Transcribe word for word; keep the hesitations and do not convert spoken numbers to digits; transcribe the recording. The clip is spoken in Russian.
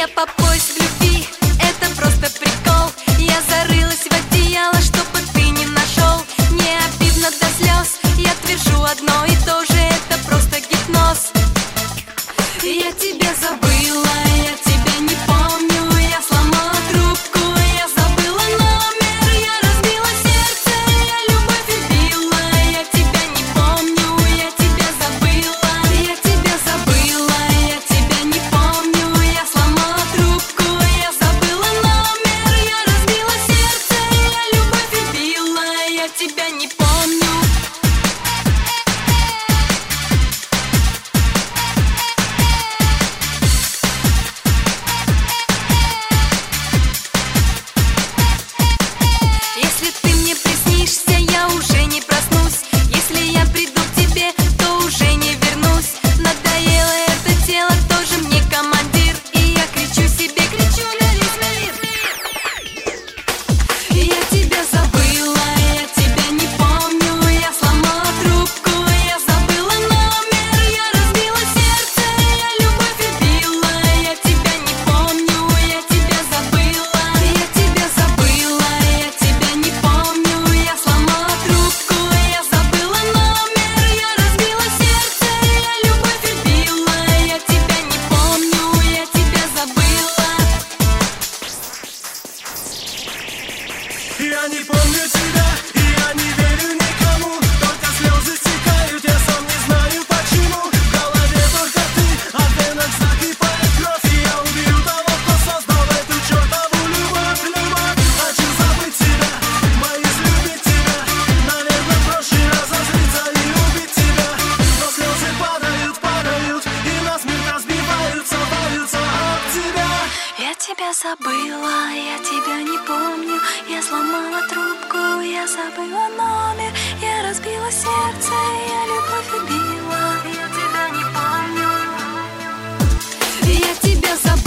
Я по пояс в любви, это просто прикол. Я зарылась в одеяло, чтобы ты не нашел. Мне обидно до слез, я твержу одно и то же. Это просто гипноз. Я тебя забыла, я тебя не помню. Я сломала трубку, я забыла номер. Я разбила сердце, я любовь убила. Я тебя не помню, я тебя забыла. Я тебя забыла, я тебя не помню. Я сломала трубку, я забыла номер. Я разбила сердце, я любовь убила. Я тебя не помню. Если ты мне приснишься, я уже не проснусь. Если я приду к тебе, то уже не вернусь. Надоело это тело, тоже мне командир. И я кричу себе, кричу на весь мир. Я тебя забыла, я тебя не помню. Я сломала трубку, я забыла номер. Я разбила сердце, я любовь убила. Я тебя не помню, я тебя забыла. Я тебя забыла, я тебя не помню. Я сломала трубку, я забыла номер. Я разбила сердце, я любовь убила. Я тебя не помню, я тебя забыла. Я не помню тебя, и я не верю никому. Только слезы стекают, я сам не знаю почему. В голове только ты, а в венах закипает кровь. И я убью того, кто создал эту чертову любовь, любовь. Хочу забыть тебя, боюсь любить тебя. Наверное, проще разозлиться и убить тебя. Но слезы падают, падают, и насмерть разбиваются, валются от тебя. Я тебя забыла, я тебя не помню. Я сломала трубку, я забыла номер. Я разбила сердце, я любовь убила. Я тебя не помню. Я тебя забыла.